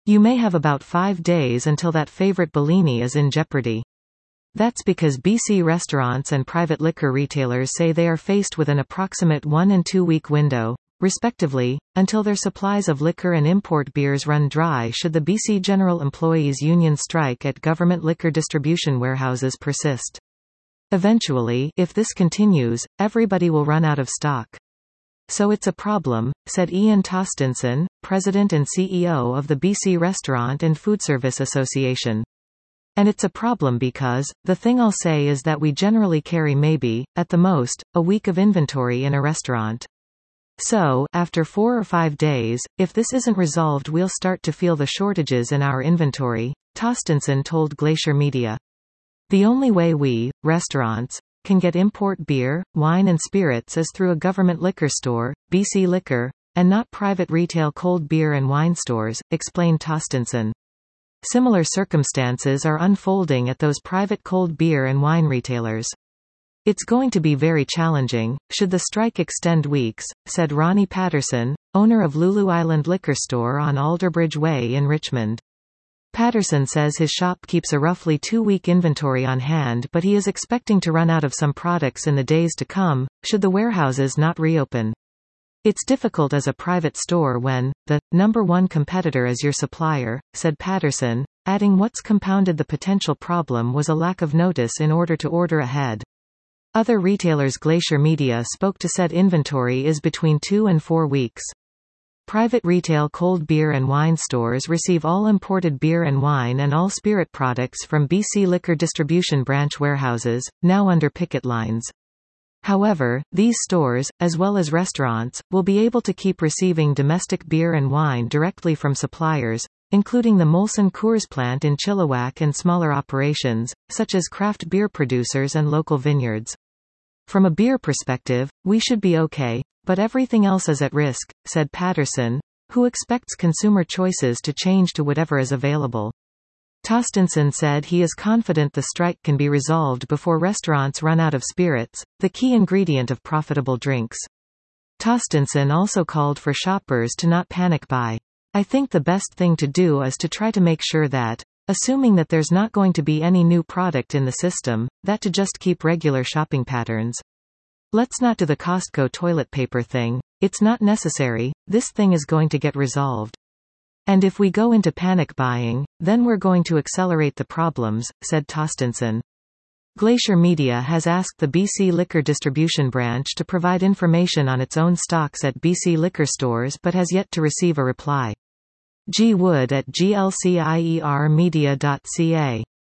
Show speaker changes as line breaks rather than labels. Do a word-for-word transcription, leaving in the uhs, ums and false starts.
You may have about five days until that favorite Bellini is in jeopardy. That's because B C restaurants and private liquor retailers say they are faced with an approximate one and two week window, respectively, until their supplies of liquor and import beers run dry should the B C General Employees Union strike at government liquor distribution warehouses persist. Eventually, if this continues, everybody will run out of stock. So it's a problem, said Ian Tostenson, president and C E O of the B C Restaurant and Foodservice Association. And it's a problem because, the thing I'll say is that we generally carry maybe, at the most, a week of inventory in a restaurant. So, after four or five days, if this isn't resolved we'll start to feel the shortages in our inventory, Tostenson told Glacier Media. The only way we, restaurants, can get import beer, wine and spirits is through a government liquor store, B C Liquor, and not private retail cold beer and wine stores, explained Tostenson. Similar circumstances are unfolding at those private cold beer and wine retailers. It's going to be very challenging, should the strike extend weeks, said Ronnie Patterson, owner of Lulu Island Liquor Store on Alderbridge Way in Richmond. Patterson says his shop keeps a roughly two-week inventory on hand, but he is expecting to run out of some products in the days to come, should the warehouses not reopen. It's difficult as a private store when, the, number one competitor is your supplier, said Patterson, adding what's compounded the potential problem was a lack of notice in order to order ahead. Other retailers Glacier Media spoke to said inventory is between two and four weeks. Private retail cold beer and wine stores receive all imported beer and wine and all spirit products from B C Liquor distribution branch warehouses, now under picket lines. However, these stores, as well as restaurants, will be able to keep receiving domestic beer and wine directly from suppliers, including the Molson Coors plant in Chilliwack and smaller operations, such as craft beer producers and local vineyards. From a beer perspective, we should be okay, but everything else is at risk, said Patterson, who expects consumer choices to change to whatever is available. Tostenson said he is confident the strike can be resolved before restaurants run out of spirits, the key ingredient of profitable drinks. Tostenson also called for shoppers to not panic buy. I think the best thing to do is to try to make sure that, assuming that there's not going to be any new product in the system, that to just keep regular shopping patterns. Let's not do the Costco toilet paper thing. It's not necessary, this thing is going to get resolved. And if we go into panic buying, then we're going to accelerate the problems, said Tostenson. Glacier Media has asked the B C Liquor distribution branch to provide information on its own stocks at B C Liquor stores but has yet to receive a reply. G. Wood at glciermedia dot c a